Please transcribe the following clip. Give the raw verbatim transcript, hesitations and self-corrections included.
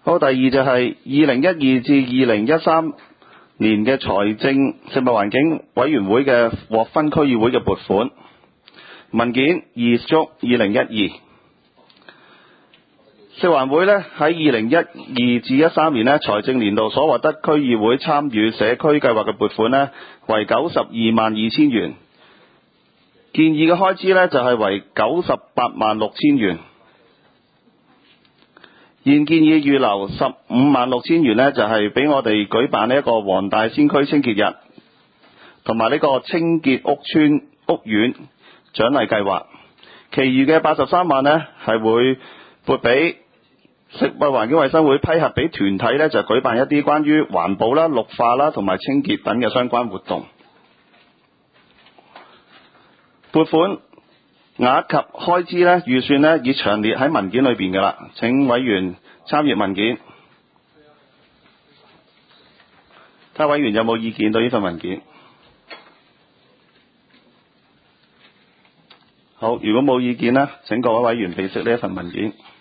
好，第二就係二零一二至二零一三年嘅財政食物環境委員會嘅獲分區議會嘅撥款文件二足二零一二。食環會呢喺二零一二至一三年呢財政年度所獲得區議會參與社區計劃嘅撥款呢為九十二萬二千元，建議嘅開支呢就係為九十八萬六千元。現建議預留十五萬六千元呢就係俾我哋舉辦呢一個黃大仙區清潔日，同埋呢個清潔屋邨屋苑獎勵計劃。其餘嘅八十三萬呢係會撥俾食物環境衞生會批核俾團體呢就舉辦一啲關於環保啦、綠化啦同埋清潔等嘅相關活動。撥款額及開支呢預算呢已詳列喺文件裏邊㗎啦，請委員參閱文件。睇下委員有冇意見對呢份文件？好，如果冇意見呢，請各位委員備悉呢一份文件。